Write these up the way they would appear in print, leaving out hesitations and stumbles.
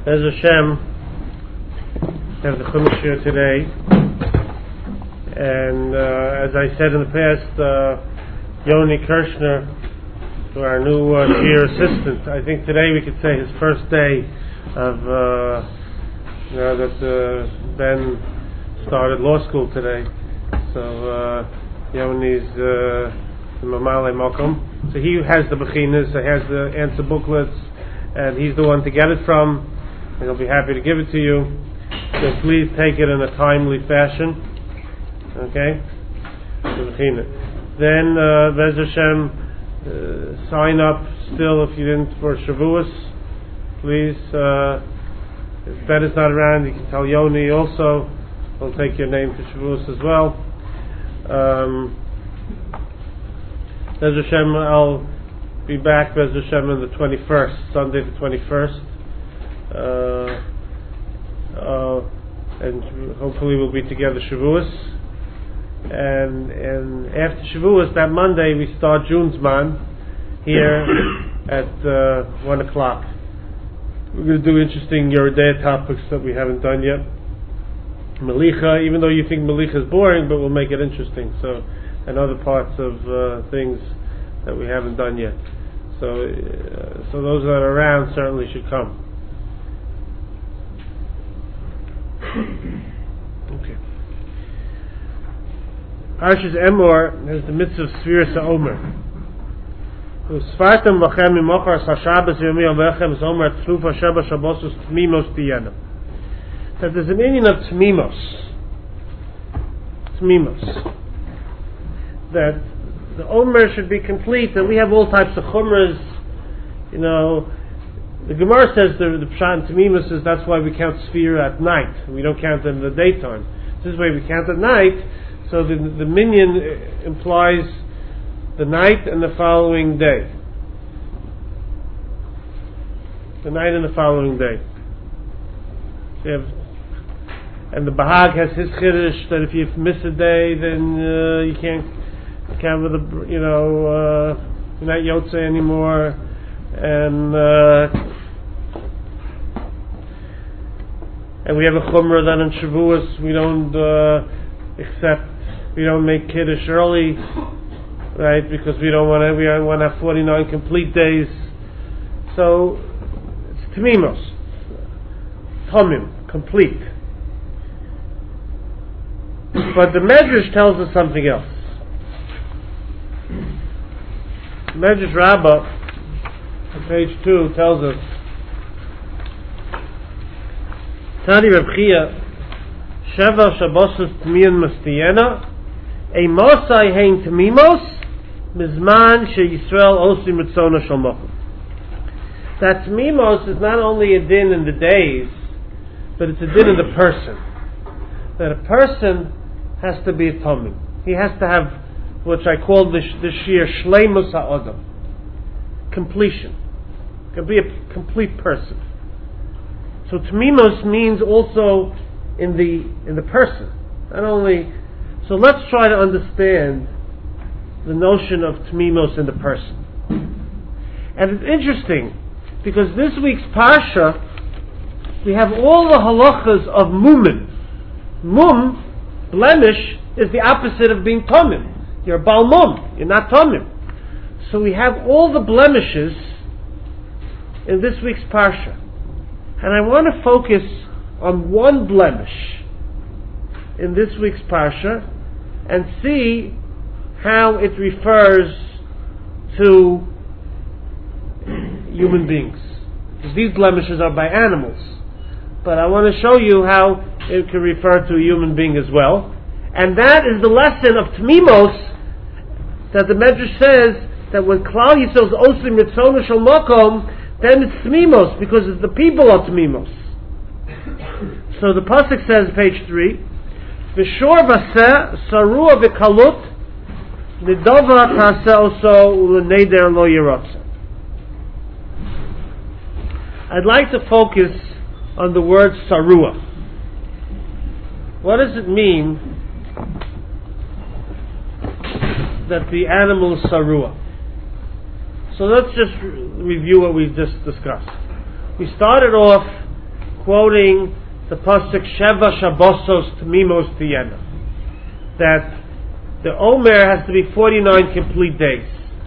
Bez Hashem, we have the Chumash here today, and as I said in the past, Yoni Kirshner, to our new year assistant, I think today we could say his first day of, that Ben started law school today. So Yoni's the Mamale Mokum. So he has the Bechinas, he has the answer booklets, and he's the one to get it from, and he'll be happy to give it to you. So please take it in a timely fashion. Okay? Then, Bez Hashem, sign up still if you didn't for Shavuos. Please, if Ben is not around, you can tell Yoni also. He'll take your name for Shavuos as well. Bez Hashem, I'll be back, Bez Hashem, on the 21st, Sunday the 21st. And hopefully we'll be together Shavuos. And after Shavuos, that Monday, we start June's Man here at 1 o'clock. We're going to do interesting Yeridei topics that we haven't done yet. Melicha, even though you think Melicha is boring, but we'll make it interesting. So, and other parts of things that we haven't done yet. So those that are around certainly should come. Okay. Parshas Emor has the mitzvah of Sfiras HaOmer. Usfartem lachem mimochar sashabas v'yomi alechem zomer tzlufa sheba shabosus tmimos tiyena. That there's an meaning of tmimos. Tmimos. That the Omer should be complete, and we have all types of chumras. You know, the Gemara says the Pshat and Tmimos is that's why we count Sfira at night. We don't count them in the daytime. This way we count at night, so the minyan implies the night and the following day. The night and the following day. So you have, and the Bahag has his chiddush that if you miss a day, then you can't count with the, you're not Yotze anymore. And we have a chumrah that in Shavuos we don't we don't make kiddush early, right? Because we want to have 49 complete days. So it's Tamimos, Tomim, complete. But the Medrash tells us something else. Medrash Rabbah, on page 2, tells us, Tani Reb Chia, Sheva Shabosus Tmiyan Mastiyena, a Mosai Hein Tmimos, Mizman She Yisrael Osim Mitzona Shalmochim. That Tmimos is not only a din in the days, but it's a din in the person. That a person has to be a Tomim. He has to have, which I call this year Shleimus HaOdam. Completion. Can be a complete person. So Tmimos means also in the person. Not only. So let's try to understand the notion of Tmimos in the person. And it's interesting because this week's Parsha we have all the halachas of Mumin. Mum, blemish, is the opposite of being Tomim. You're Bal Mum. You're not Tomim. So we have all the blemishes in this week's Parsha. And I want to focus on one blemish in this week's Parsha and see how it refers to human beings. Because these blemishes are by animals. But I want to show you how it can refer to a human being as well. And that is the lesson of Tmimos that the Medrash says that when Klal Yisrael's Osim Mitzona Shel Mokom, then it's Tmimos, because it's the people of Tmimos. So the Pasuk says, page 3, V'shor v'aseh sarua v'kalut nidova taseh oso u'leneder lo yirotze. I'd like to focus on the word sarua. What does it mean that the animal is sarua? So let's just review what we've just discussed. We started off quoting the pasuk Sheva Shabbosos Tmimos Tiyena, that the Omer has to be 49 complete days.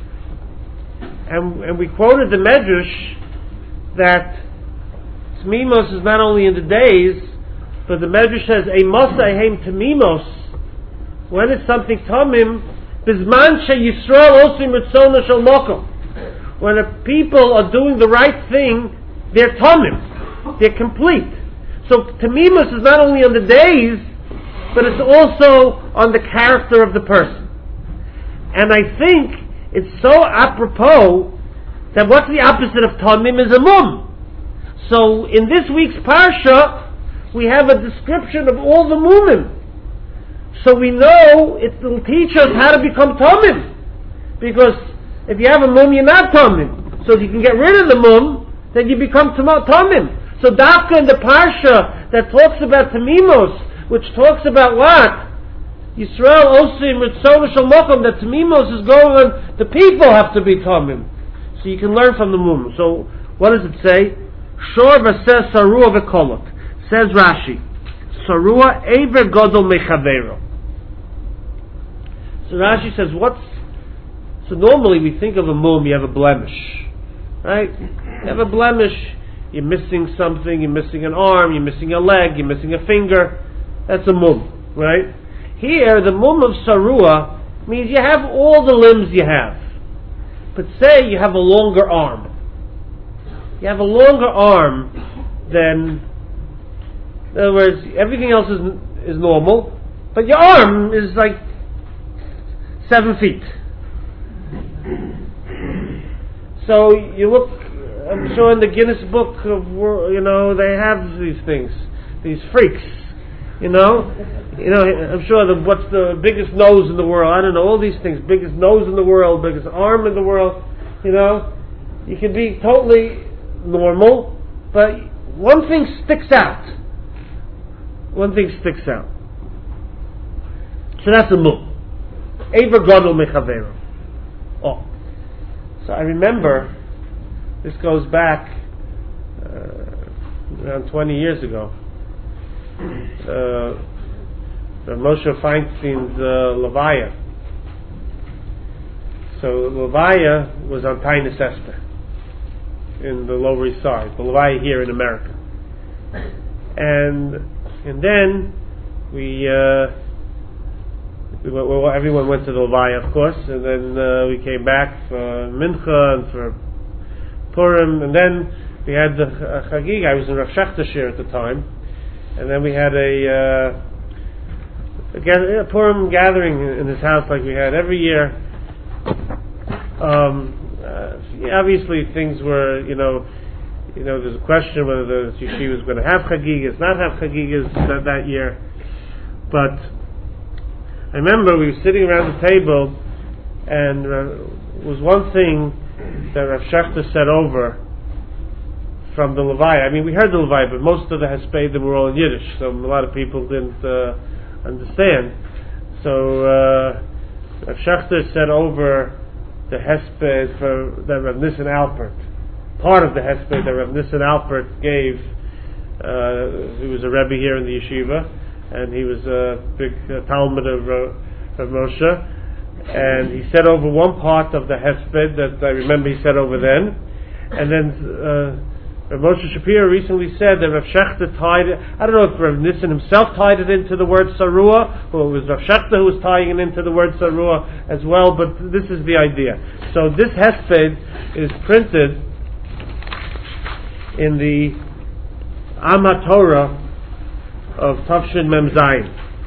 And we quoted the Medrash that Tmimos is not only in the days, but the Medrash says, Eimas Ehem Tmimos, when it's something Tamim, Bizman She Yisrael Osim Ritzona Shel Mokom. When the people are doing the right thing, they're Tamim. They're complete. So Tamimus is not only on the days, but it's also on the character of the person. And I think it's so apropos that what's the opposite of Tamim is a mum. So in this week's Parsha, we have a description of all the mumim. So we know it will teach us how to become Tamim. Because if you have a mum, you're not Tamim. So if you can get rid of the mum, then you become Tamim. So Dafka in the Parsha that talks about Tamimos, which talks about what? Yisrael Osim Ritzona Shel Mokom, that Tamimos is going on, the people have to be Tamim. So you can learn from the mum. So what does it say? Shor v'seh Sarua v'kolot. Says Rashi, Sarua Ever Godol Mechavero. So Rashi says, so normally we think of a mum, you have a blemish. Right? You have a blemish, you're missing something, you're missing an arm, you're missing a leg, you're missing a finger. That's a mum, right? Here, the mum of Sarua means you have all the limbs you have. But say you have a longer arm. You have a longer arm than, in other words, everything else is normal, but your arm is like 7 feet. So you look, I'm sure in the Guinness Book of World, they have these things, these freaks, I'm sure what's the biggest nose in the world, I don't know, all these things, biggest nose in the world, biggest arm in the world, you can be totally normal, but one thing sticks out. So that's a mum. Ever Gadol Mechavero. Oh. So I remember, this goes back around 20 years ago. Moshe Feinstein's Levaya. So Levaya was on Tainus Esther in the Lower East Side, the Levaya here in America. And then everyone went to the Levaya, of course, and then we came back for Mincha and for Purim, and then we had the Chagig. I was in Rav Shachtashir at the time, and then we had a Purim gathering in his house like we had every year. Obviously things were, there's a question whether the yeshiva was going to have Chagigas, not have Chagigas that year, but I remember we were sitting around the table, and it was one thing that Rav Shechter said over from the Levaya. I mean, we heard the Levaya, but most of the Hespedim were all in Yiddish, so a lot of people didn't understand. So Rav Shechter said over the Hesped that Rav Nissen Alpert, part of the Hesped that Rav Nissen Alpert gave. He was a Rebbe here in the yeshiva, and he was a big Talmud of Moshe, and he said over one part of the Hesped that I remember he said over then, and then Rav Moshe Shapiro recently said that Rav Shechter tied it, I don't know if Rav Nissen himself tied it into the word Sarua, or it was Rav Shechter who was tying it into the word Sarua as well, but this is the idea. So this Hesped is printed in the Ama Torah of Tafshin Mem Zayin,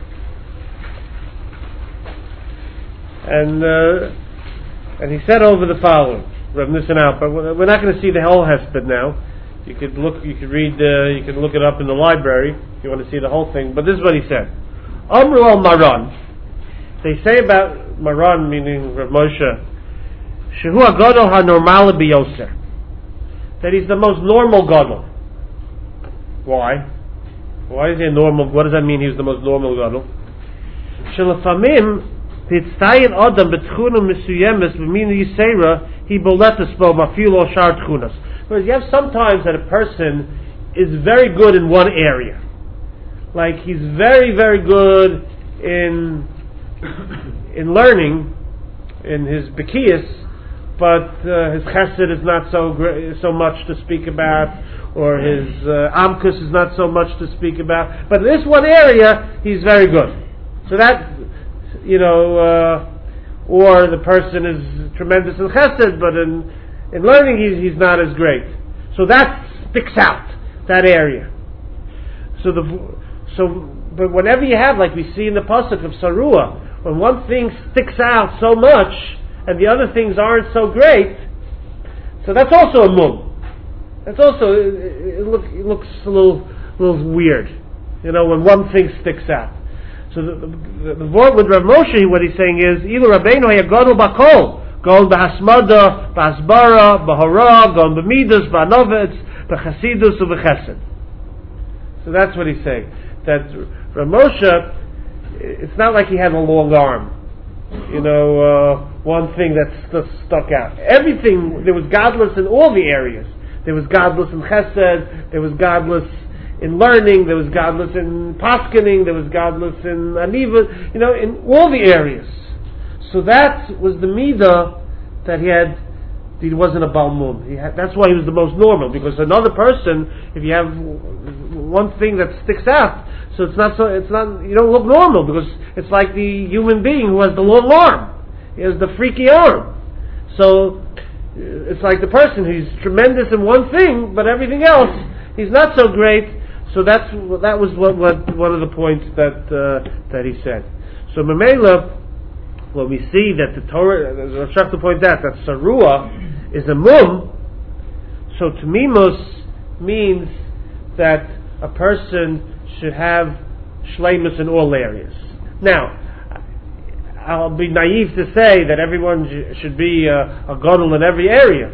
and he said over the following, Rav Nissen Alpert. We're not going to see the whole Hesped now. You could look it up in the library if you want to see the whole thing. But this is what he said. Amru al Maran. They say about Maran, meaning Rav Moshe, Shehu HaGadol HaNormal Biyoser, that he's the most normal Gadol. Why? Why is he normal? What does that mean? He's the most normal Gadol. Shelafamim Titztayin Adam Betchuna Misuyemes B'Mina Yisera He Boletas Bo Mafilo Shar Tchunas. Whereas you have sometimes that a person is very good in one area. Like he's very, very good in learning, in his Bekiyas, but his Chesed is not so much to speak about, or his Amkus is not so much to speak about. But in this one area, he's very good. So that, or the person is tremendous in Chesed, but in learning he's not as great. So that sticks out, that area. But whenever you have, like we see in the pasuk of Sarua, when one thing sticks out so much and the other things aren't so great, so that's also a mum. That's also it looks a little weird, when one thing sticks out. So the word with Rav Moshe, what he's saying is, Ilu Rabbeinu hayagadol bakol, gol b'hasmada, b'asbara, b'hara, gol b'midas, b'anovetz, b'chasidus, u'b'chesed. So that's what he's saying. That Rav Moshe, it's not like he had a long arm. One thing that stuck out. Everything, there was godless in all the areas. There was godless in Chesed, there was godless in learning, there was godless in paskening, there was godless in aniva, in all the areas. So that was the midah that he had. He wasn't a balmum. That's why he was the most normal, because another person, if you have one thing that sticks out, so you don't look normal, because it's like the human being who has the long arm. He has the freaky arm. So it's like the person who's tremendous in one thing, but everything else he's not so great. So that was what one of the points that he said. So Mamela, when we see that the Torah, Rav Shachar points out that Sarua is a mum, so Tamimus means that a person should have shleimus in all areas. Now, I'll be naive to say that everyone should be a gadol in every area.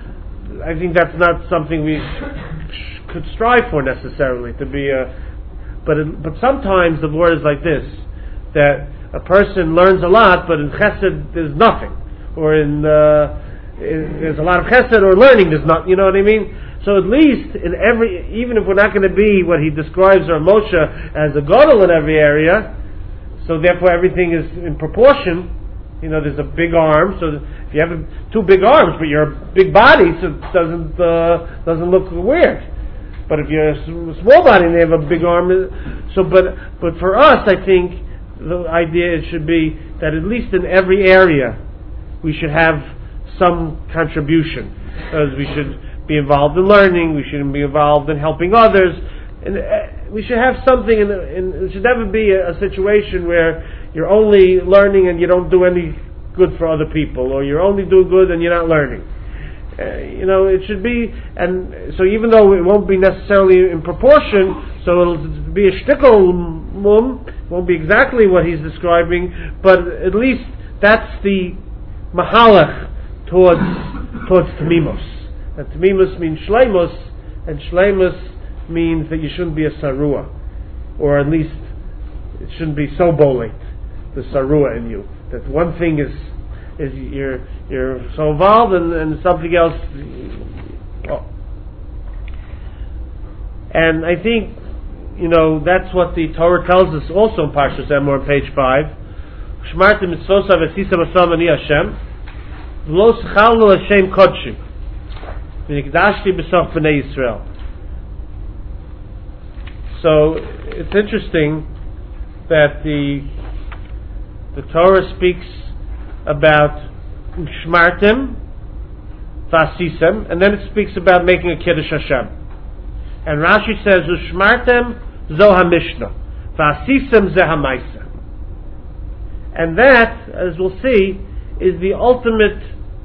I think that's not something we could strive for necessarily, to be but sometimes the word is like this, that a person learns a lot, but in Chesed there's nothing, or there's a lot of Chesed, or learning there's not. You know what I mean? So at least even if we're not going to be what he describes Rav Moshe as a gadol in every area, so therefore everything is in proportion. There's a big arm, so if you have two big arms, but you're a big body, so it doesn't look weird. But if you're a small body and you have a big arm, but for us, I think the idea it should be that at least in every area we should have some contribution, because we should be involved in learning, we should be involved in helping others, and we should have something. It should never be a situation where you're only learning and you don't do any good for other people, or you're only doing good and you're not learning. It should be, and so even though it won't be necessarily in proportion, so it'll be a shtickle mum, won't be exactly what he's describing, but at least that's the mahalach towards Tamimus. And Tamimus means shleimus, and shleimus means that you shouldn't be a sarua, or at least it shouldn't be so bolate, the sarua in you, that one thing is you're so involved and something else. And I think that's what the Torah tells us also in Parshas Emor on page 5. Shmartem mitzvosav v'sisam asam ani Hashem v'lo sechalnu Hashem kodshim v'nikdashti b'sof b'nei Yisrael. So it's interesting that the Torah speaks about Shmartem v'asisem, and then it speaks about making a Kiddush Hashem. And Rashi says, Ushmartem zo ha-mishnah, v'asisem ze ha-maisa. And that, as we'll see, is the ultimate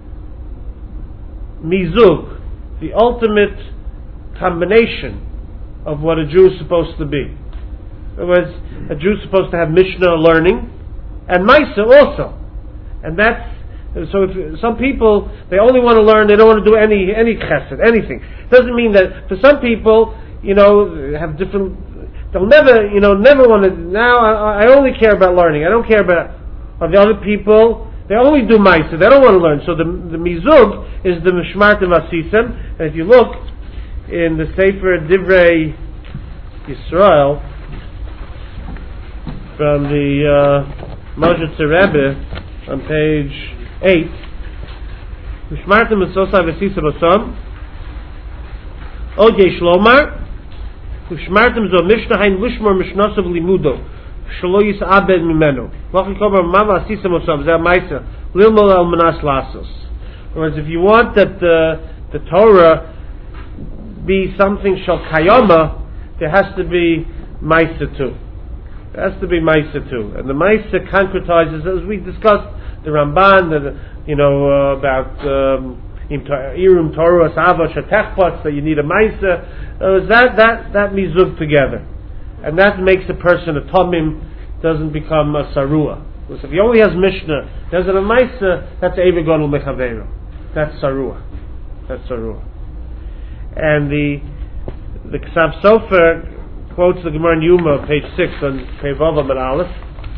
mizug, the ultimate combination of what a Jew is supposed to be. In other words, a Jew is supposed to have Mishnah learning, and Maisa also. And that's, so if some people, they only want to learn, they don't want to do any chesed, anything. Doesn't mean that, for some people, have different, they'll never want to, now I only care about learning, I don't care about, the other people, they only do Maisa, they don't want to learn. So the mizug is the Mishmartem Asisem, and if you look, in the Sefer Divrei Yisrael from the Moshe Rebbe on page 8. Ushmartem Esosai V'Sisa B'Som Od Yesh Lomar Ushmartem Zo Mishnah Hain Lishmor Mishnosav Limudo Shelo Yis'abed Mimenu V'Achi Kobar Mama Asisa B'Som Zeh Maisa Lilmol El Manas Lasos. In other words, if you want that the Torah be something shal kayama, there has to be Maisa too. There has to be Maisa too. And the Maisa concretizes, as we discussed, the Ramban, about Irum Torah, Sava, Shatechpats, that you need a Maisa. That mizug together. And that makes the person a Tomim, doesn't become a Sarua. Because if he only has Mishnah, doesn't have Maisa, that's Eiver Godel Mechaveru. That's Sarua. And the Ksav Sofer quotes the Gemara in Yuma, page 6 on Pevav Amud Aleph.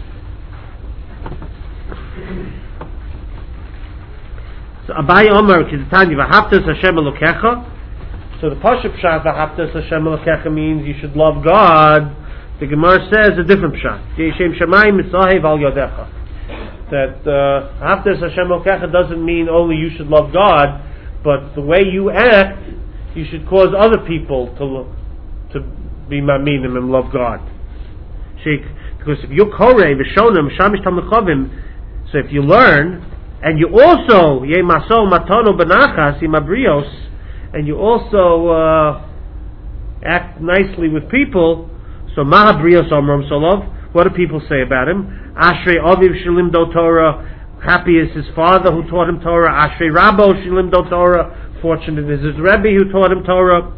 So Abai Omer Kizitani V'Haftas Hashem Elokecha. So the Pashup Pshat V'Haftas Hashem Elokecha means you should love God. The Gemara says a different Pshat. Yeshem Shemayim Mitzahev Al Yodecha. That Haftas Hashem Elokecha doesn't mean only you should love God, but the way you act, you should cause other people to be maminim and love God. Because if you're korei v'shonim shamish tamlechavim, so if you learn and you also yemaso matono benachas imabrios, and you also act nicely with people, so mahabrios omram solov. What do people say about him? Ashrei aviv shilim do Torah. Happy is his father who taught him Torah. Ashrei Rabbo shilim do Torah. Fortunate is his Rebbe who taught him Torah.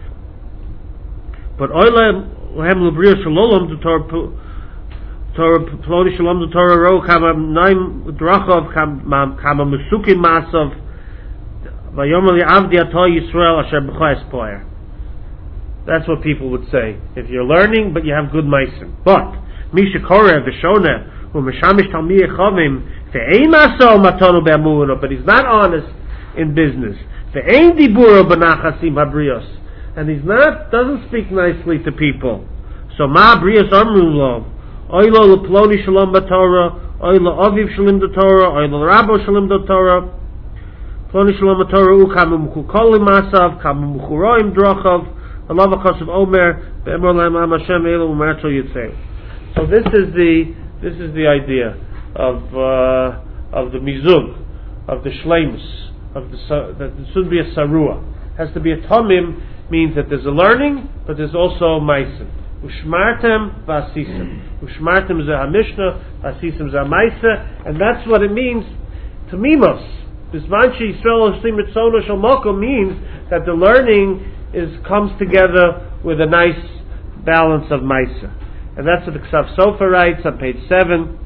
But oilem lehem lubrios shalom do Torah ploni shalom do Torah ro kama naim drachov kama musukim masov vayomer li'avdi ato Yisrael asher b'chayes poer. That's what people would say if you're learning, but you have good meisim. But misha koreh v'shoneh u'meshamish talmiyeh chavim ve'ein maso matonu be'amunah, but he's not honest in business. Ve'ein diburo b'nachasim habrios, and he's doesn't speak nicely to people. So ma habrios amru lo oilo leploni shalom b'torah, oilo aviv shalim b'torah, oilo rabo shalim b'torah, ploni shalom b'torah u'kamu mukukolim masav, kamu mukuroim drochav, alav akasav omer be'emor la'am am Hashem elu u'mercho yitzei. So this is the idea of the mizug, of the shleimus, that there should be a sarua. Has to be a tomim, means that there's a learning, but there's also meisim. Ushmartem v'asisim. Ushmartem is a mishnah, v'asisim is a meisa, and that's what it means to mimos. Bisman she'Yisrael osim mitzono shel mokom means that the learning comes together with a nice balance of meisa. And that's what the Ksav Sofer writes on page 7,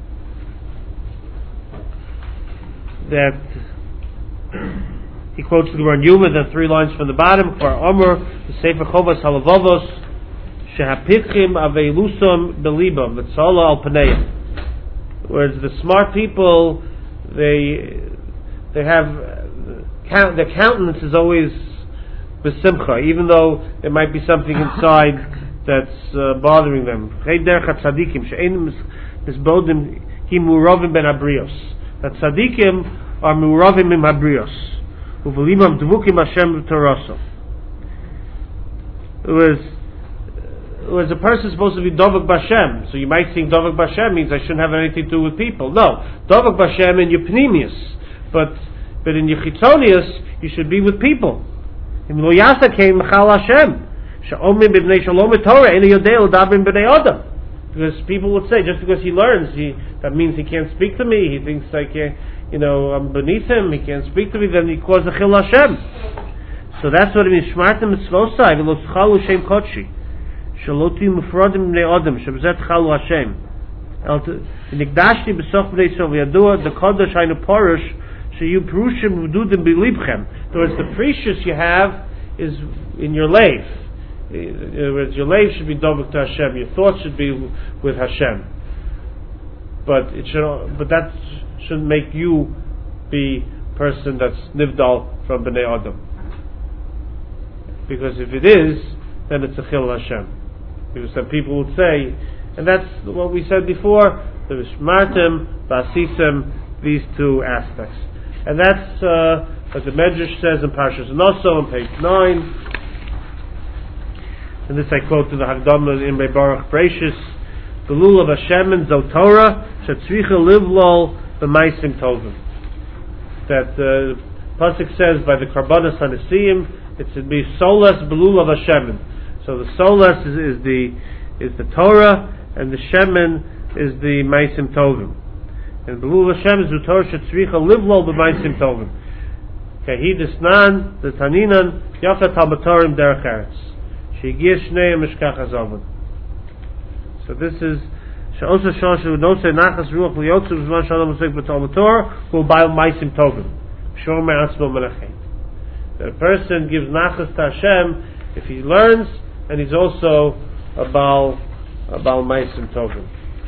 that he quotes the Gemara in Yuma, the 3 lines from the bottom, for Omer, the Sefer Chovas Halavovos, Shehapichim Aveilusam Belibam, V'tzola al Paneim. Whereas the smart people, they have, their countenance is always besimcha, even though there might be something inside that's bothering them. That tzadikim are muravim im habrios. Uvelimam dvukim Hashem taraso. It was a person supposed to be dovak b'Hashem. So you might think dovak b'Hashem means I shouldn't have anything to do with people. No, dovak b'Hashem in your pnimius, but in your chitzonius you should be with people. Im lo yasa kein mechal Hashem. Because people would say, just because he learns, that means he can't speak to me. He thinks I'm beneath him. He can't speak to me. Then he calls a chil Hashem. So that's what it means. Shmartem mitzvosai v'lo tchalu shem kotshi shaloti mufradim bnei adam shebzet tchalu Hashem. Nikdashti b'soch bnei sov yadua the kodesh hainu porish sheyu perushim v'dudim b'libchem. In other words, the precious you have is in your life. Your life should be dovek to Hashem. Your thoughts should be with Hashem. But that shouldn't make you be a person that's nivdal from Bnei Adam. because if it is, then it's a Chil Hashem. Because some people would say, and that's what we said before, the Shmartim, Vasisim, these two aspects. And that's what the Medrash says in Parshas Noso on page 9. And this I quote to the Hagdama in Baruch Breishis, the Lulav Hashem and Zotorah, Shetzricha Livlol, the Maisim Tovim. That Pasuk says by the Karbanas Hanesiim, it should be Solas Belulav Hashem. So the Solas is the Torah, and the Shemen is the Maisim Tovim. And Belulav Hashem is the Torah Shetzricha Livlol, the Maisim Tovim. Kahidisnan, the Taninan, Yafat Habatorim Derech Eretz. So this is that a person gives nachas to Hashem if he learns, and he's also a Baal Maisim Tovim.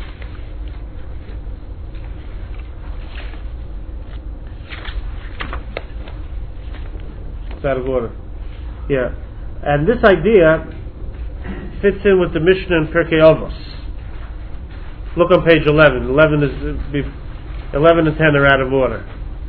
It's out of order. Yeah. And this idea fits in with the Mishnah in Pirkei Avos. Look on page 11. 11 and 10 are out of order.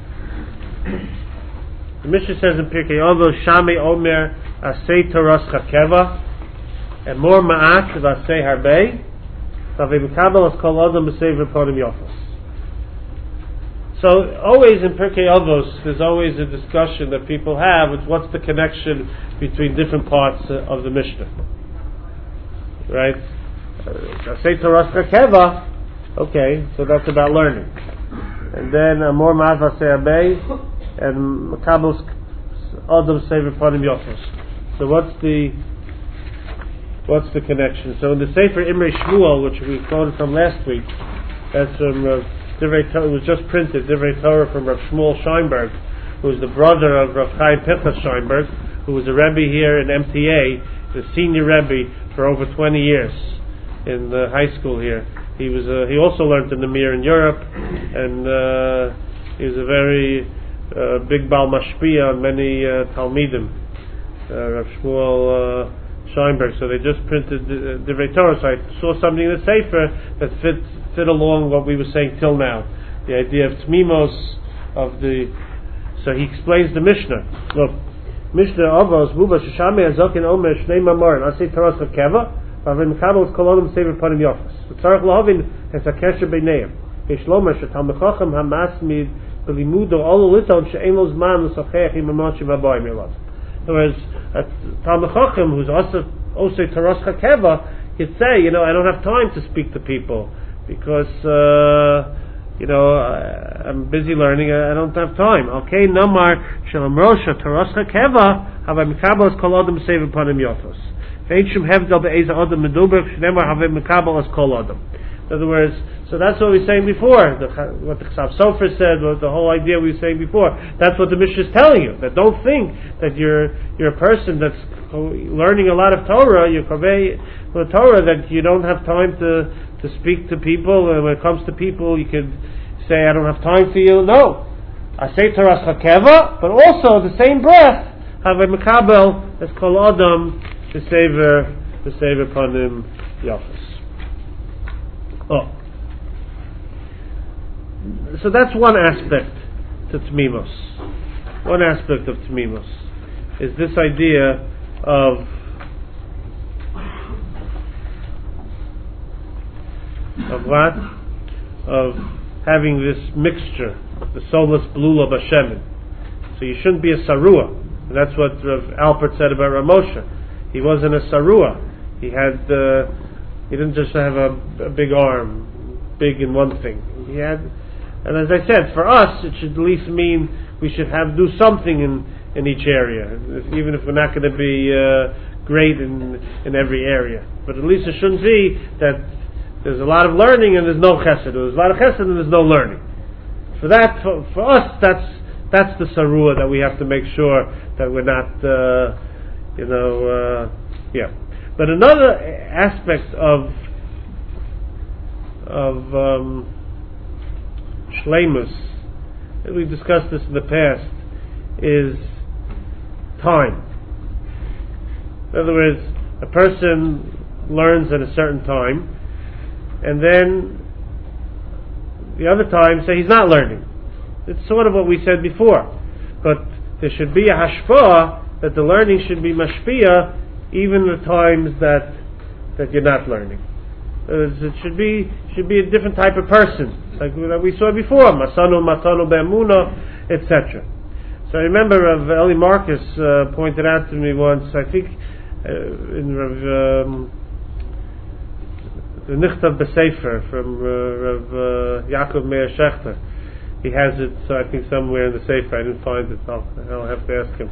The Mishnah says in Pirkei Avos, Shami Omer Asei Toras Chakeva, and more Ma'at Vasei Harbei, Savei Mekabel As Kol Adam B'Sei V'Podim Yofos. So always in Pirkei Avos, there's always a discussion that people have with what's the connection between different parts of the Mishnah. Right? Say Toras Chakeva, okay, so that's about learning. And then Amor Ma'at Vasei Harbei, and Makabel Adam B'Sei V'Podim Yofos. So what's the connection? So in the Sefer Imrei Shmuel, which we quoted from last week, that's from it was just printed, Divrei Torah from Rav Shmuel Scheinberg, who was the brother of Rav Chaim Pinchas Scheinberg, who was a Rebbe here in MTA, the senior Rebbe for over 20 years in the high school here. He also learned in the Mir in Europe, and he was a very big Baal Mashpia on many Talmidim, Rav Shmuel Scheinberg. So they just printed Divrei Torah. So I saw something in the Sefer that fit along what we were saying till now. The idea of Tmimos, so he explains the Mishnah. Look, Mishnah Avos, Buba Shishame Azokin Omer Shnei Mamar, and I say Taras Hakeva, Avim Kabel Kolonum Sever Panim Yofas. Tzarech Lahavin has a Kesher Beineim. Yeshlomer Shetam Mechachem Hamasmid Belimudo Olo Liton She'elos Man L'Sachech Imamachim Abayim Yelav. In other words, a Talmid Chacham who's also Taras Hakeva could say, I don't have time to speak to people because I'm busy learning. I don't have time. Okay, Namar Shalom Rosha Taras Hakeva Havay Mikabel As Kol Adam Save Panim Yofos. Ve'Shum Hevdal Be'Eza Adam Meduber Shnemar Havay Mikabel As Kol Adam. In other words, so that's what we were saying before. What the Chsav Sofer said, what the whole idea we were saying before. That's what the Mishnah is telling you. That don't think that you're a person that's learning a lot of Torah, you're kaveh the Torah, that you don't have time to speak to people. And when it comes to people, you could say, I don't have time for you. No. I say Taras Hakeva, but also the same breath, have a Mekabel as Kol Adam, the Sever Panim Yafas. Oh. So that's one aspect to Tmimos. One aspect of Tmimos is this idea of what? Of having this mixture, the soulless blula b'shemen. So you shouldn't be a sarua. And that's what Rav Alpert said about Rav Moshe. He wasn't a sarua. He didn't just have a big arm, big in one thing. He had, and as I said, for us, it should at least mean we should do something in each area, even if we're not going to be great in every area. But at least it shouldn't be that there's a lot of learning and there's no chesed. There's a lot of chesed and there's no learning. For us, that's the sarua that we have to make sure that we're not, yeah. But another aspect of shleimus, and we discussed this in the past, is time. In other words, a person learns at a certain time, and then the other time, say he's not learning. It's sort of what we said before. But there should be a hashpah, that the learning should be mashpia, even the times that you're not learning. It should be a different type of person, like we saw before, masanu matanu be'emuna, etc. So I remember Rav Eli Marcus pointed out to me once, I think in the Nichtav B'Sefer from Rav Yaakov Meir Shechter. He has it, so I think somewhere in the Sefer. I didn't find it. I'll have to ask him.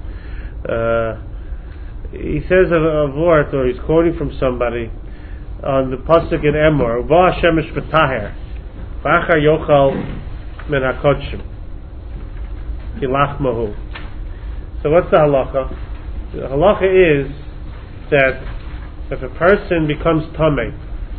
He says a word, or he's quoting from somebody on the pasuk in Emor, "Va Hashemesh v'taher, v'achar yochal min hakodshim, kilachmahu." So what's the halacha? The halacha is that if a person becomes tamei,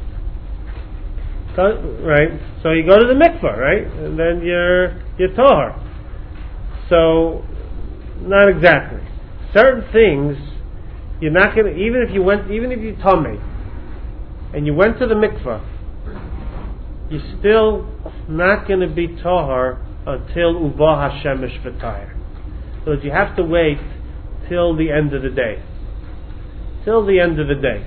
right? So you go to the mikvah, right? And then you're tahor. So not exactly. Certain things you're not going to, even if you tamei and you went to the mikvah, you're still not going to be tahor until uva hashemesh v'tayr. So you have to wait till the end of the day. Till the end of the day.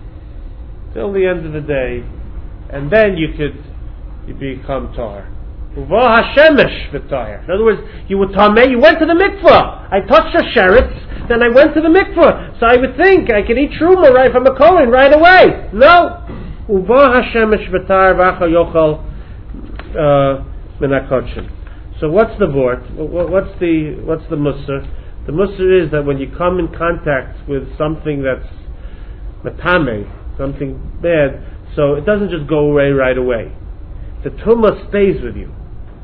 And then you become tahor. Uva hashemesh v'tayr. In other words, you were tamei, you went to the mikvah. I touched the sheretz, then I went to the mikvah. So I would think I can eat truma right from a kohen right away. No. Uva hashemesh v'tayr v'achar yochal min hakodshim. So what's the vort? What's the musar? The musar is that when you come in contact with something that's matame, something bad, so it doesn't just go away right away. The tumah stays with you.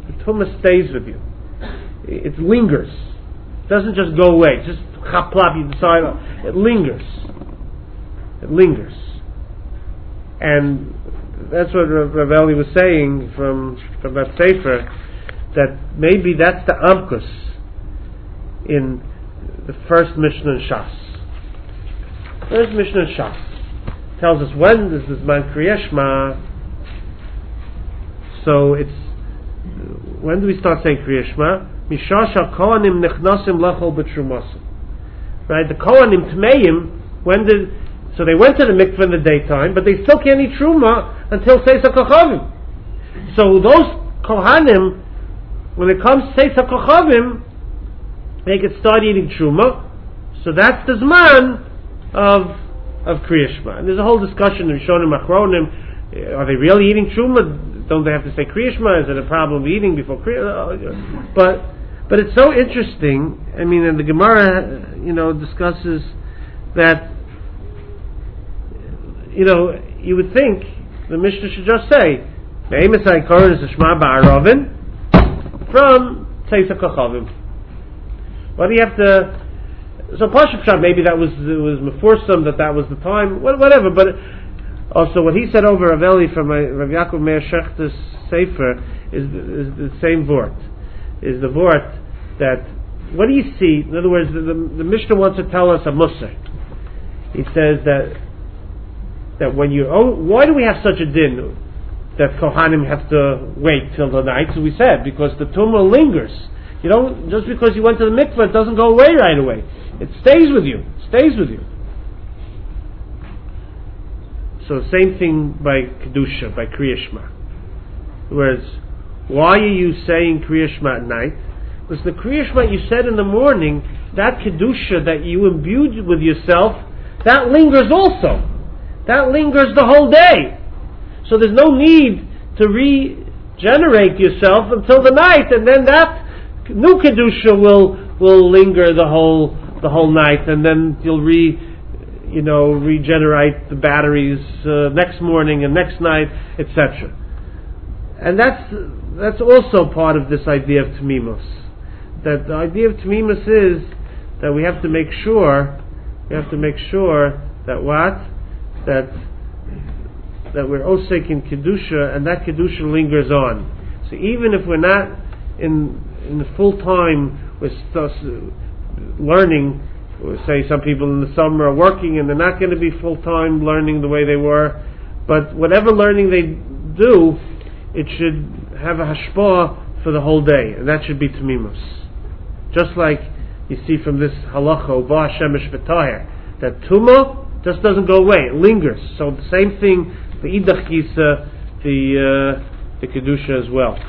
It lingers. It doesn't just go away. Just chaplap, you decide. It lingers. And that's what Rav Eli was saying from that sefer, that maybe that's the amkus in the first Mishnah in Shas. First Mishnah in Shas tells us when this is man Kriya Shema. So it's, when do we start saying Kriya Shema? Mishash ha-kohanim nechnasim lechol b'trumasim. Right, the kohanim tmeim, so they went to the mikveh in the daytime, but they still can't eat truma until Seis HaKochavim. So those kohanim, when it comes to Seis HaKochavim, they can start eating truma. So that's the zman of Kriya Shema. And there's a whole discussion in Rishonim Achronim. Are they really eating truma? Don't they have to say Kriya Shema? Is it a problem of eating before Kriya? But it's so interesting. I mean, and the Gemara, discusses that. You would think the Mishnah should just say, "Me'emisai korin is a Shema ba'aravin from Seis HaKochavim." Why do you have to? So Pashup Shah, maybe it was mefursam that was the time, whatever. But also what he said over Rav Eli from Rav Yaakov Meir Shechter's sefer is the same vort. Is the vort that, what do you see? In other words, the Mishnah wants to tell us a musar. He says that when why do we have such a din that Kohanim have to wait till the night? So we said, because the tumah lingers. You don't, just because you went to the mikveh, it doesn't go away right away. It stays with you. So same thing by Kedusha, by Kriya Shema. Whereas, why are you saying Kriya Shema at night? Because the Kriya Shema you said in the morning, that Kedusha that you imbued with yourself, that lingers also. That lingers the whole day. So there's no need to regenerate yourself until the night, and then that new Kedusha will linger the whole night, and then you'll regenerate the batteries next morning and next night, etc. And that's also part of this idea of Tmimos. That the idea of Tmimos is that we have to make sure that what? That we're osek in Kedusha, and that Kedusha lingers on. So even if we're not in the full time, we're learning say some people in the summer are working and they're not going to be full-time learning the way they were, but whatever learning they do, it should have a hashpah for the whole day, and that should be tamimus. Just like you see from this halacha, uva shemesh v'tahir, that tumah just doesn't go away, it lingers. So the same thing, the idach gisa, the kedusha as well.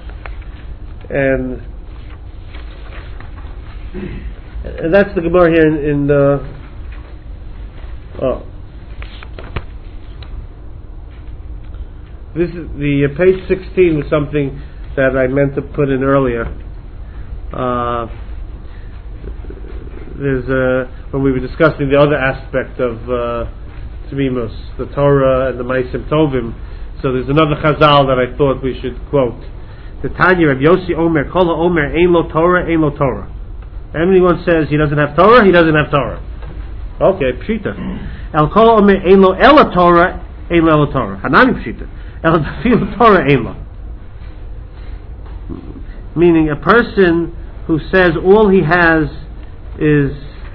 And that's the Gemara here in this is the page 16 was something that I meant to put in earlier. When we were discussing the other aspect of Tmimus, the Torah and the Ma'asim Tovim. So there's another Chazal that I thought we should quote. The Tanya Reb Yossi Omer, Kol Omer Ein Lo Torah, Ein Lo Torah. Anyone says he doesn't have Torah, he doesn't have Torah. Okay, Pshita. El Kol Omer Ein Lo Ela Torah, Ein Lo Ela Torah. Hanani Pshita. El Dafil Torah Ein Lo. Meaning a person who says all he has is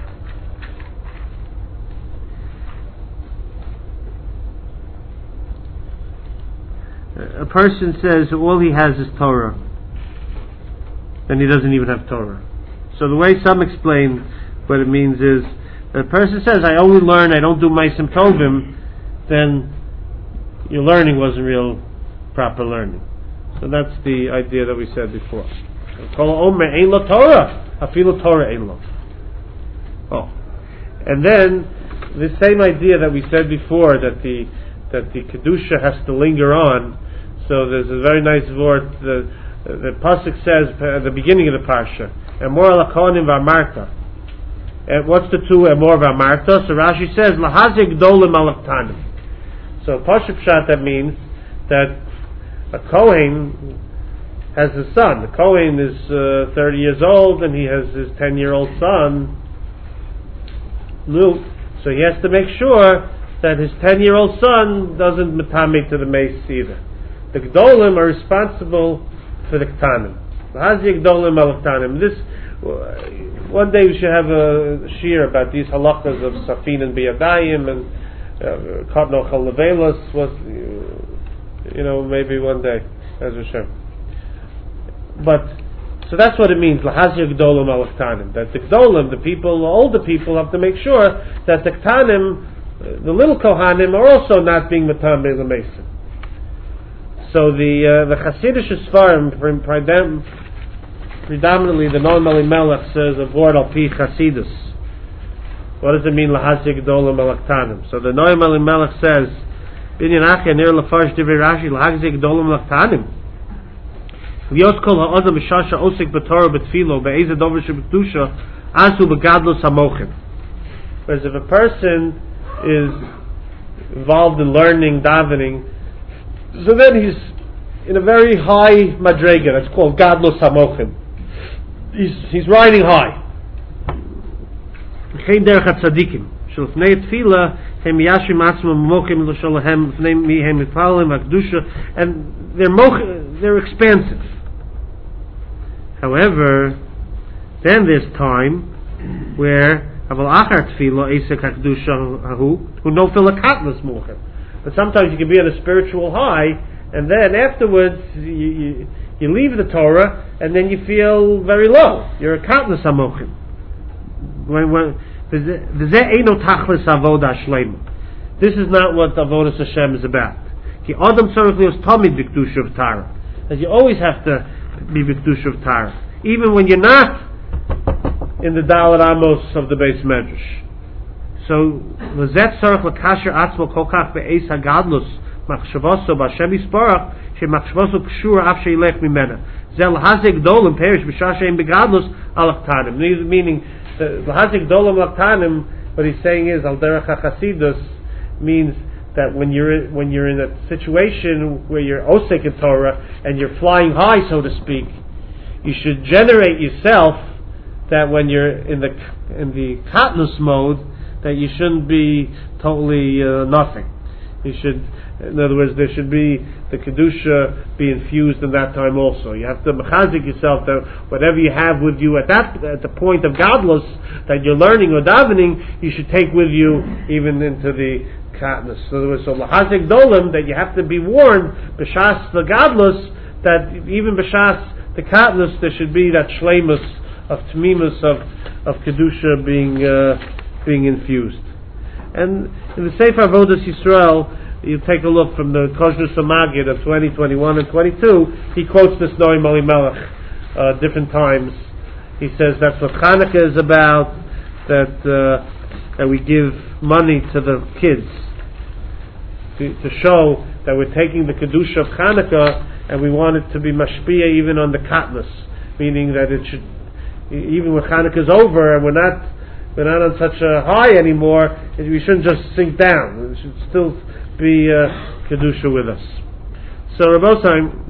a person says all he has is Torah, then he doesn't even have Torah. So the way some explain what it means is that a person says, I only learn, I don't do Ma'asim Tovim, then your learning wasn't real proper learning. So that's the idea that we said before. Kol Omer Ein Lo Torah, Afilu Torah Ein Lo. Oh, and then the same idea that we said before, that the kedusha has to linger on. So there's a very nice word. The pasuk says at the beginning of the parsha, "Emor lakonim v'amarta." And what's the two emor v'amarta? So Rashi says lahazik dolim alaktanim. So pasuk pshat, that means that a kohen has a son. The kohen is 30 years old, and he has his 10-year-old son. So he has to make sure that his 10-year-old son doesn't metame to the mace either. The Gdolim are responsible for the Ktanim. Hazi Gdolim al Ktanim. This one day we should have a shir about these halachas of Safin and Biyadayim and Kadno Chalavelos. Was maybe one day as a shir. But so that's what it means. Lahazi Gdolim al Ktanim. That the Gdolim, the people, the older people, have to make sure that the Ktanim, the little Kohanim, are also not being metame the mason. So the Hasidic Sfarim, predominantly the Noam Elimelech says a word al pi Chasidus. What does it mean lahazik dolam alaktanim? So the Noam Elimelech says, Binyan Achya near lafarsh divrei Rashi lahazik dolam alaktanim. V'yos kol ha'odam b'shasha osik b'torah b'tfilo be'ezeh dover sheb'kedusha asu b'gadlus hamochim. Whereas if a person is involved in learning, davening, so then he's in a very high madrega. That's called gadlus hamochim. He's riding high. Chein derech hatzadikim. Shelfnei tefila hem yashim atzmam mochim l'sholahem l'fnei mihem mitpalim hakdusha, and they're expansive. However, then there's time where aval achar tefila esek hakdusha hahu who no filakatlas mochim. But sometimes you can be on a spiritual high, and then afterwards you leave the Torah, and then you feel very low. You're a katnas hamochim. This is not what avodas Hashem is about. As you always have to be b'kedusha of Torah, even when you're not in the Dalet Amos of the Beis Medrash. So, l'zet tzarich l'kasher atzmo kolkach be'eis hagadlus machshavoso b'Hashem yisparach shemachshavoso kshura af sheilech mimena zel l'hazik dolim perish b'shah she'im begadlus alaktanim. Meaning, l'hazik dolim alaktanim, what he's saying is al derech hachasidus, means that when you're in a situation where you're osek in Torah and you're flying high, so to speak, you should generate yourself that when you're in the katnus mode, that you shouldn't be totally nothing. In other words, there should be the kedusha be infused in that time also. You have to mechazik yourself that whatever you have with you at the point of godless that you're learning or davening, you should take with you even into the katnus. In other words, so lahazik dolim, that you have to be warned b'shas the godless, that even b'shas the katnus there should be that shleimus of tmimus of kedusha being infused. And in the Sefer Avodas Yisrael, you take a look from the Koshnus Magid of 20, 21, and 22. He quotes this Noam Elimelech different times. He says that's what Chanukah is about. That we give money to the kids to show that we're taking the kedusha of Chanukah and we want it to be mashpia even on the katnus, meaning that it should, even when Chanukah is over and we're not on such a high anymore, we shouldn't just sink down. It should still be kedusha with us. So Rabbosai,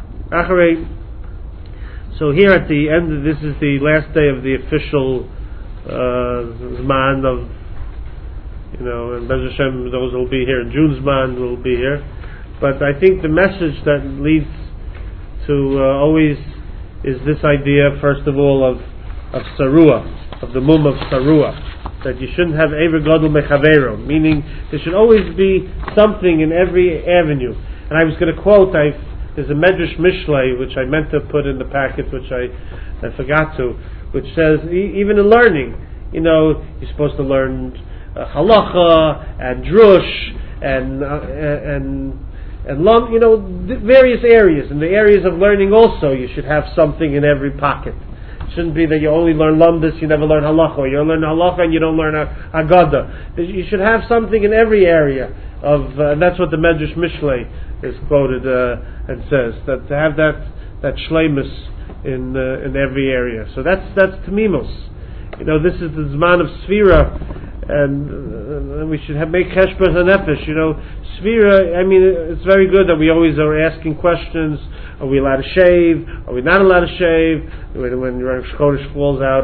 so here at the end, this is the last day of the official Zman of, and Bez Hashem, those who will be here in June's Zman will be here. But I think the message that leads to always is this idea, first of all, of Sarua, of the Mum of Sarua. That you shouldn't have Ever Gadol Mechavero, meaning there should always be something in every avenue. And I was going to quote, there's a Medrash Mishlei, which I meant to put in the packet, which I forgot to, which says, even in learning, you're supposed to learn halacha, and drush, and various areas. In the areas of learning also, you should have something in every pocket. It shouldn't be that you only learn Lumdus, you never learn halacha, or you learn halacha and you don't learn Agada. You should have something in every area of, and that's what the Medrash Mishlei is quoted and says, that to have that shleimus in every area. So that's Tamimos. This is the Zman of Sfira, and we should make Cheshbon HaNefesh. Sfira, it's very good that we always are asking questions. Are we allowed to shave? Are we not allowed to shave? When Rosh Chodesh falls out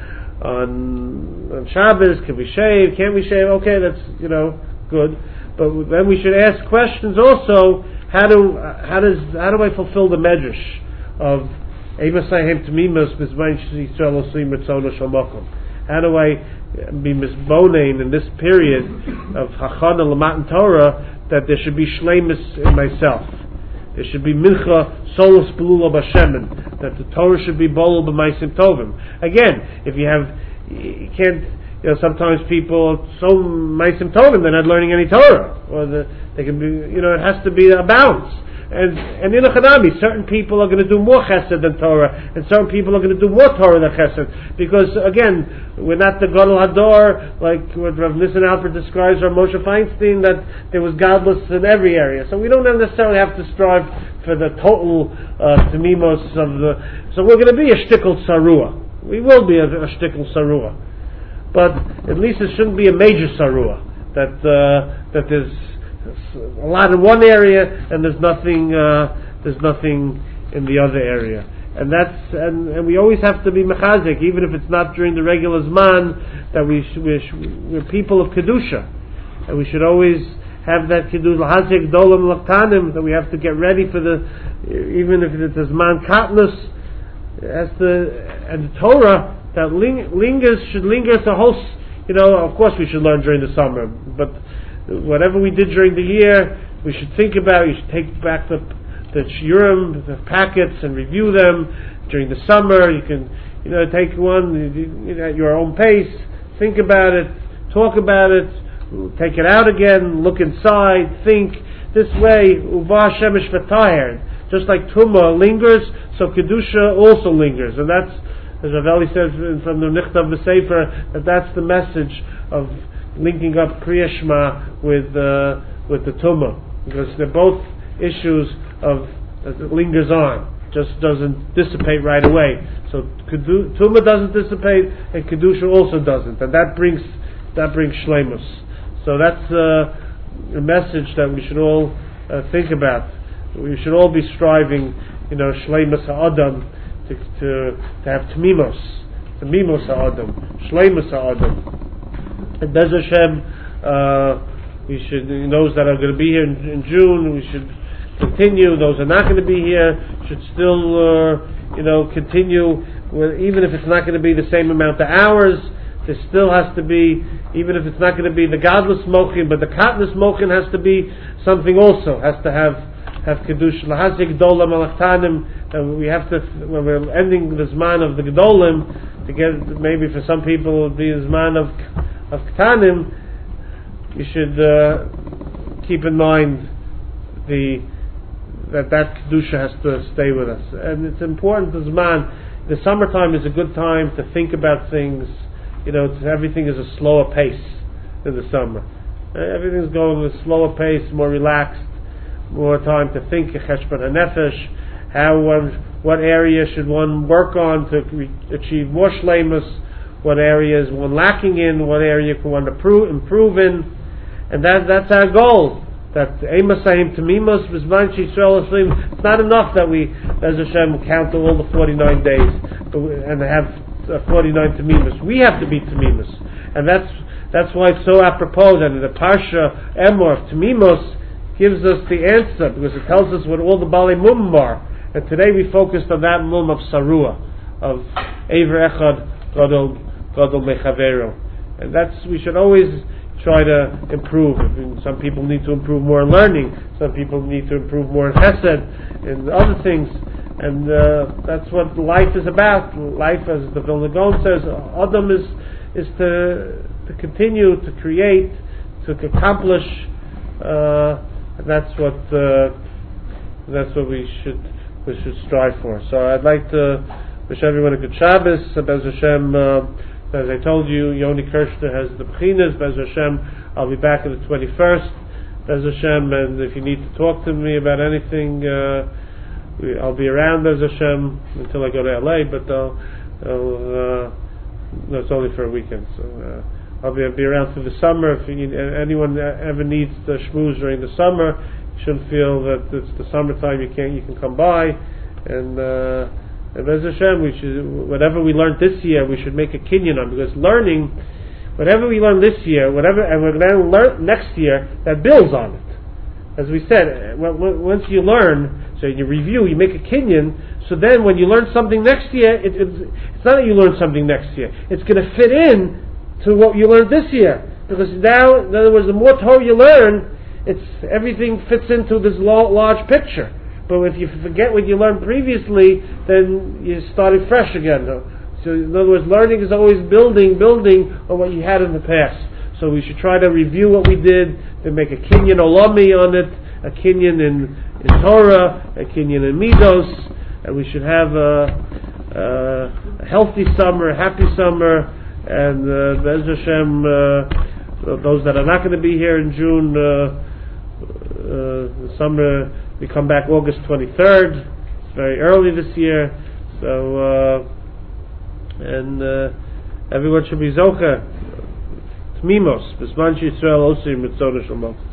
on Shabbos, can we shave? Can't we shave? Okay, that's good. But then we should ask questions also. How do I fulfill the medrash of Eimasayim Tamimus Mizmain Yisrael Osim Ritzono Shel Mokom? How do I be misbonain in this period of Hachana L'Matan Torah that there should be shleimus in myself? There should be mincha solus belula b'shemen, that the Torah should be bolul b'maisim tovim. Again, if you can't, sometimes people so maisim tovim they're not learning any Torah, or they can be, it has to be a balance. And in a Chanami, certain people are going to do more chesed than Torah, and certain people are going to do more Torah than chesed. Because again, we're not the Gadol Hador, like what Rav Nissen Alfred describes, or Moshe Feinstein, that there was godless in every area. So we don't necessarily have to strive for the total tamimos of the. So we're going to be a shtickle sarua. We will be a shtickle sarua, but at least it shouldn't be a major sarua. That there's a lot in one area and there's nothing in the other area, and we always have to be mechazik, even if it's not during the regular zman, that we're people of kedusha, and we should always have that kedusha lahazik dolam laktanim, that we have to get ready for even if it's a zman katnus, and the Torah that should linger the whole. Of course we should learn during the summer, but whatever we did during the year, we should think about. You should take back the shiurim, the packets, and review them during the summer. You can, take one at your own pace. Think about it, talk about it, take it out again, look inside, think. This way, uva shemesh v'taher. Just like Tumah lingers, so Kedusha also lingers, and that's, as Rav Eli says from the Nichtav V'Sefer, that's the message of linking up Kriya Shema with the Tumah, because they're both issues of that it lingers on, just doesn't dissipate right away. So Tumah doesn't dissipate, and Kedusha also doesn't, and that brings Shleimus. So that's a message that we should all think about. We should all be striving, Shleimus HaAdam, to have Tamimos HaAdam, Shleimus HaAdam. And Bez Hashem, We should, those that are going to be here in June, we should continue. Those who are not going to be here should still, continue. Even if it's not going to be the same amount of hours, there still has to be, even if it's not going to be the godless mochin, but the katnus mochin has to be something also. Has to have kedusha lahazik gdola malachtanim. And we have to, when we're ending the zman of the gedolim, to get, maybe for some people it would be the zman of ktanim. You should keep in mind that kedusha has to stay with us, and it's important. The zman, the summertime is a good time to think about things. Everything is a slower pace in the summer. Everything's going at a slower pace, more relaxed, more time to think. Cheshbon hanefesh, what area should one work on to achieve more shleimus? What area is one lacking in? What area can one improve in? And that's our goal. That Emasayim Tamimos Bizman Yisrael Aslim. It's not enough that we, as Hashem, count all the 49 days and have 49 Tamimos. We have to be Tamimos, and that's why it's so apropos. And the Parsha Emor of Tamimos gives us the answer, because it tells us what all the Balei Mum are. And today we focused on that Mum of Sarua, of Ever Echad Gadol Mechavero, and we should always try to improve. Some people need to improve more in learning. Some people need to improve more in chesed and other things. And that's what life is about. Life, as the Vilna Gaon says, Adam is to continue to create, to accomplish. And that's what we should strive for. So I'd like to wish everyone a good Shabbos. Bez Hashem. As I told you, Yoni Kirshner has the Bechinas. Bez Hashem, I'll be back on the 21st. Bez Hashem, and if you need to talk to me about anything, I'll be around, Bez Hashem, until I go to LA, but no, it's only for a weekend. So I'll be around through the summer. If anyone ever needs the shmooze during the summer, you shouldn't feel that it's the summertime, you can come by. And Bez Hashem, whatever we learned this year, we should make a kinyan on, because learning, whatever we learn this year, and we're going to learn next year, that builds on it. As we said, once you learn, so you review, you make a kinyan, so then when you learn something next year, it's not that you learn something next year, it's going to fit in to what you learned this year. Because now, in other words, the more Torah you learn, everything fits into this large picture. But if you forget what you learned previously, then you're starting fresh again. So in other words, learning is always building on what you had in the past. So we should try to review what we did, to make a kinyan olami on it, a kinyan in Torah, a kinyan in Midos, and we should have a healthy summer, a happy summer, and Be'ez Hashem, those that are not going to be here in June, the summer, we come back August 23rd. It's very early this year, so everyone should be zocha. Tmimos, b'zman Yisrael osim mitzvot shel